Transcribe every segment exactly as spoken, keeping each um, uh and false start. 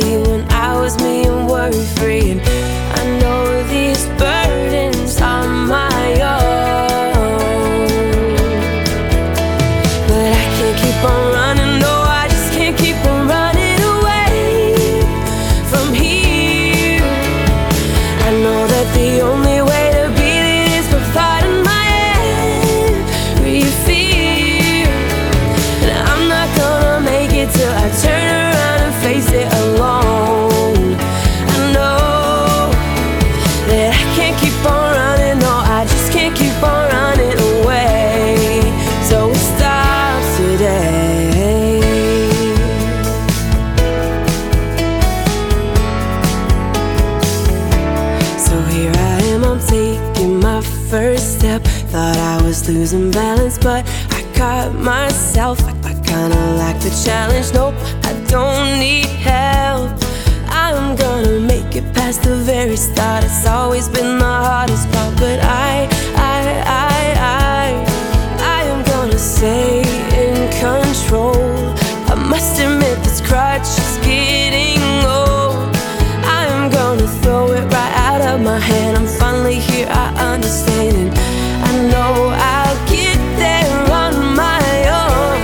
when I was me and worry-free. And I know these burdens are my own, but I can't keep on running. No, I just can't keep on running away from here. I know that the only way to beat it is by fighting my every fear. And I'm not gonna make it till I turn around and face it alone. I know that I can't keep on running. No, I just can't keep on running away. So it stops today. So here I am, I'm taking my first step. Thought I was losing balance, but I caught myself. I, I kinda like the challenge. Nope, I don't need help. I'm gonna make it past the very start. It's always been the hardest part, but I, I, I, I, I am gonna stay in control. I must admit this crutch is getting old. I am gonna throw it right out of my hand. I'm finally here, I understand, and I know I'll get there on my own.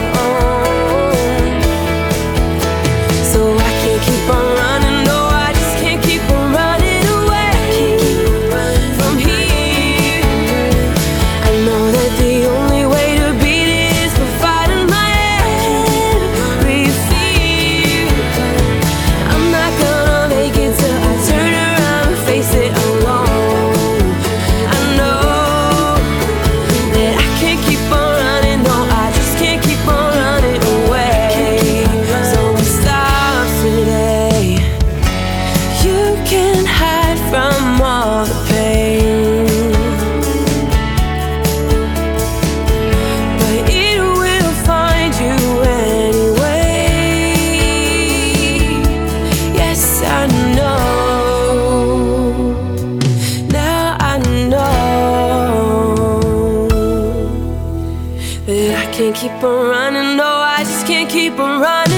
So I can't keep on running. No, I just can't keep on running away from here. I know that the only way to beat it is by fighting my every fear. I'm not gonna make it till I turn around and face it alone. I know that I can't keep on running. No, I just can't keep on running away. So it stops today. You can hide from all the pain, but it will find you anyway. Yes, I know. Now I know that I can't keep on running. No, I just can't keep on running.